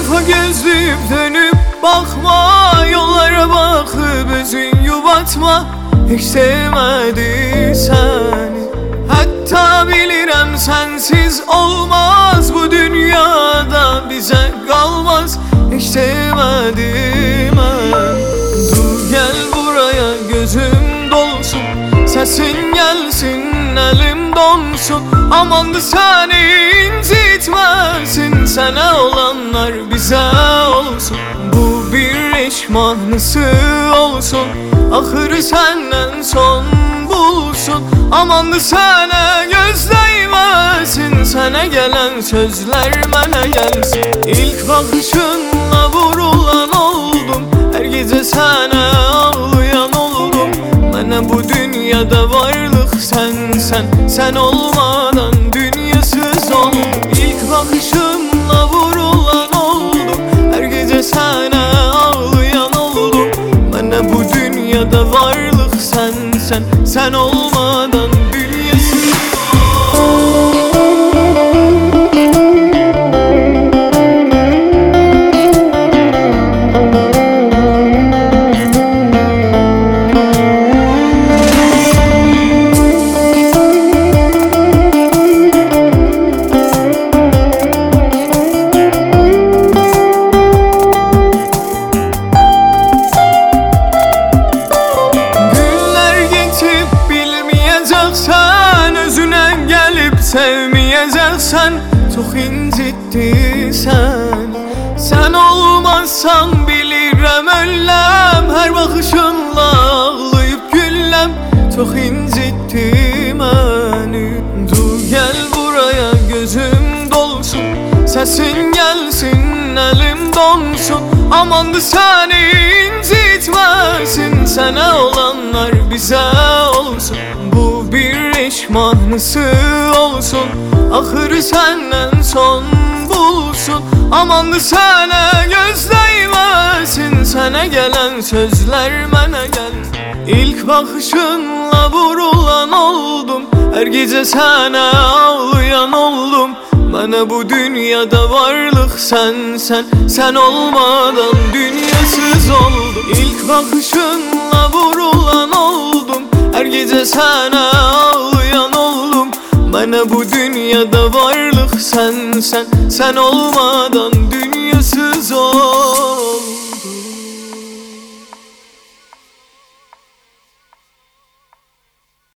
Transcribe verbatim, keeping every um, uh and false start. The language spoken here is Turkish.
defa gözlüyüp dönüp bakma, yollara bakıp özün yubatma. Hiç sevmedi seni, hatta bilirəm sensiz olmaz. Bu dünyada bize kalmaz. Hiç sevmedim ben. Dur gel buraya, gözüm dolsun, sesin gelsin, elim donsun. Amandı seni incitmesin, sana olanlar bize olsun. Bu bir iş mahnısı olsun, ahırı senden son bulsun. Amandı sana göz değmesin, sana gelen sözler bana gelsin. İlk bakışınla vurulan oldum, her gece sana ağlayan oldum. Bana bu dünyada varlık sen sen, sen olmadan dünyasız oldum. İlk bakışınla vurulan oldum, her gece sana ağlayan oldum. Bana bu dünyada varlık sen sen, sen olmadan dünyasız oldum. Sen özüne gelip sevmeyeceksen, çok incitti sen. Sen olmazsan bilirəm ölləm, her bakışınla ağlayıp gülləm. Çok incitti beni. Dur gel buraya, gözüm dolsun, sesin gelsin, elim donsun. Amandı seni incitmesin, sana olanlar bize olsun. Bu bir iş mahnısı olsun, ahırı senden son bulsun. Amandı sana göz değmesin, sana gelen sözler bana gelsin. İlk bakışınla vurulan oldum, her gece sana ağlayan oldum. Bana bu dünyada varlık sen sen, sen olmadan dünyasız oldum. İlk bakışınla vurulan oldum, her gece sana ağlayan oldum. Bana bu dünyada varlık sen sen, sen olmadan dünyasız